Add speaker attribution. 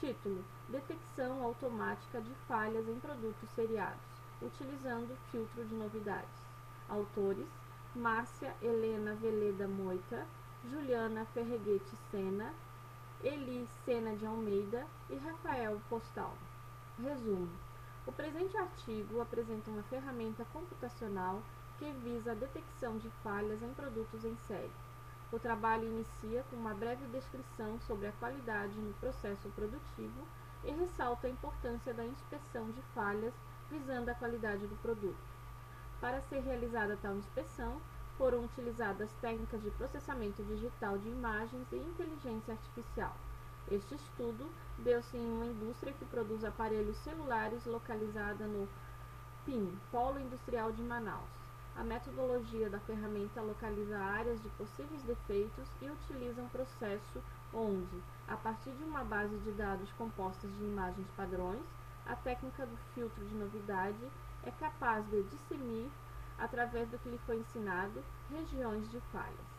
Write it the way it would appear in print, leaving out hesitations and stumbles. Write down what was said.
Speaker 1: Título: Detecção automática de falhas em produtos seriados, utilizando filtro de novidades. Autores: Márcia Helena Veleda Moita, Juliana Ferreguete Sena, Eli Sena de Almeida e Rafael Postal. Resumo: o presente artigo apresenta uma ferramenta computacional que visa a detecção de falhas em produtos em série. O trabalho inicia com uma breve descrição sobre a qualidade no processo produtivo e ressalta a importância da inspeção de falhas visando a qualidade do produto. Para ser realizada tal inspeção, foram utilizadas técnicas de processamento digital de imagens e inteligência artificial. Este estudo deu-se em uma indústria que produz aparelhos celulares localizada no PIM, Polo Industrial de Manaus. A metodologia da ferramenta localiza áreas de possíveis defeitos e utiliza um processo onde, a partir de uma base de dados composta de imagens padrões, a técnica do filtro de novidade é capaz de discernir, através do que lhe foi ensinado, regiões de falhas.